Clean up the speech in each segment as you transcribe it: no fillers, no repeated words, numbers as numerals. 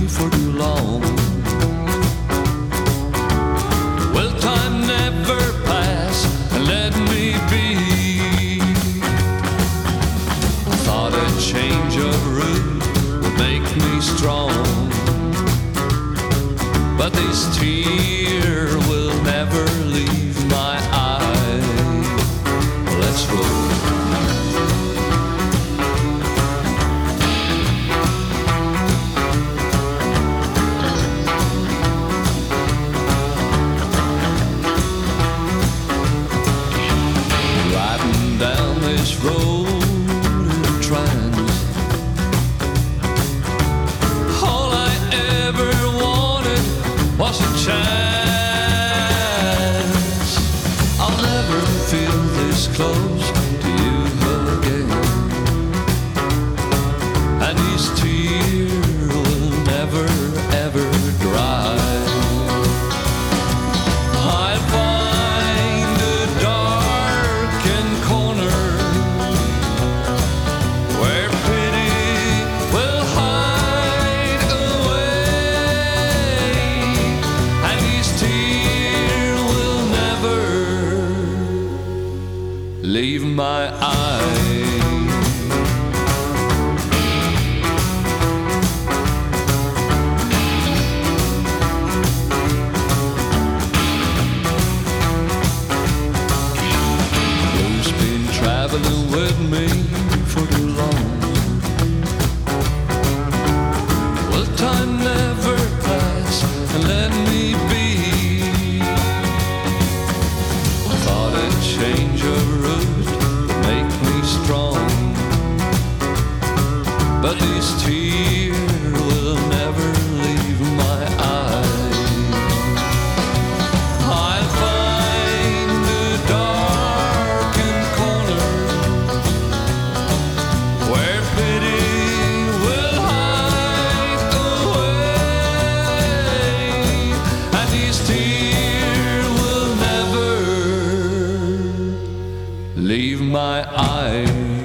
for too long. Will time never pass and let me be? Thought a change of route would make me strong, but this tear will never leave my eye. Let's roll. Riding down this road in a trance, all I ever wanted was a chance. I'll never feel this close to you again, and these tears will never ever dry. I'll find a darkened corner where pity will hide away, and these tears will never leave my eye. Who's been traveling with me for too long? Will time never pass and let me be? Thought a change of route would make me strong, but these tears will never leave my eye. I'll find a darkened corner where pity will hide away, and these tears will never leave my eye.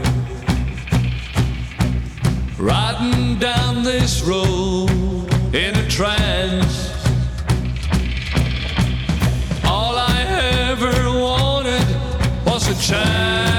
Riding down this road in a trance, all I ever wanted was a chance.